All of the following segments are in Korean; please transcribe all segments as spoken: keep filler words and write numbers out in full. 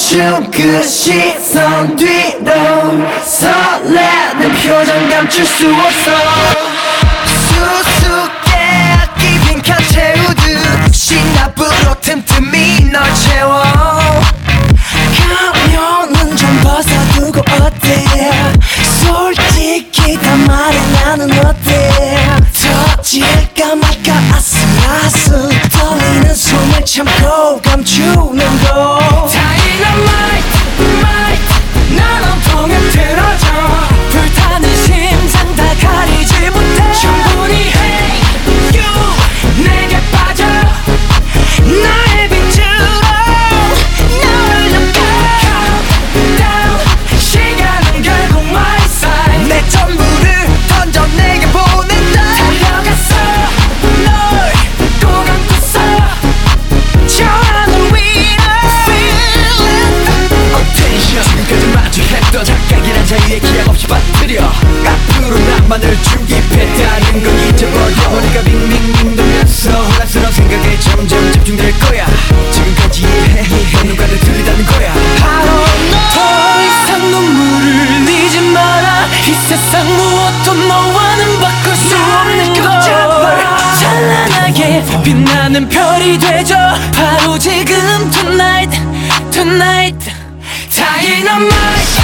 멈춘 그 시선 뒤로 설레는 표정 감출 수 없어. 수수께끼 빈칸 채우듯 시나브로 틈틈이 널 채워. 가면은 좀 벗어두고 어때? 솔직히 다 말해 나는 어때? 터질까 말까 아슬아슬 떨리는 숨을 참고 감추는 거. Dynamite, might 난 온통에 틀어져. 불타는 심장 다 가리지 못해. 충분히 hey you 내게 빠져. 나의 빛으로 너를 넘겨. Countdown 시간은 결국 my side. 내 전부를 던져 내게 보낸다. 달려갔어 널 꼭 안고서 저 하늘 위로 Feel it. Attention 지금까지 마주했던 착각이란 자유의 기약 없이 빠뜨려. 앞으로 나만을 중립했다는 건 잊어버려. 머리가 빙빙빙 돌면서 혼란스러운 생각에 점점 집중될 거야. 지금까지 이해해 누가를 들리다는 거야. 바로 너. 더 이상 눈물을 흘리지 마라. 이 세상 무엇도 너와는 바꿀 수 없는 거. 찬란하게 빛나는 별이 되죠. 바로 지금 tonight tonight. Dynamite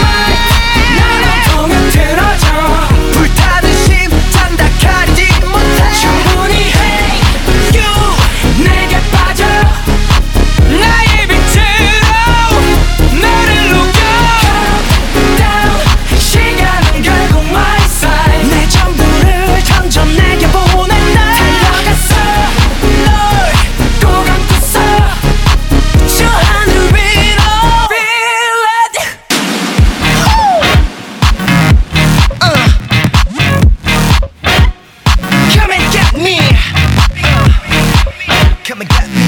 난 온통에 틀어져. 불타는 심장 다 가리지 못해. 충분히 hey you 내게 빠져. 나의 빛으로 너를 녹여. Countdown 시간은 결국 my side. 내 전부를 던져 내게 보낸다. 달려갔어 널 꼭 안고서 저 하늘 위로 Feel it. uh. Come and get me. uh. Come and get me.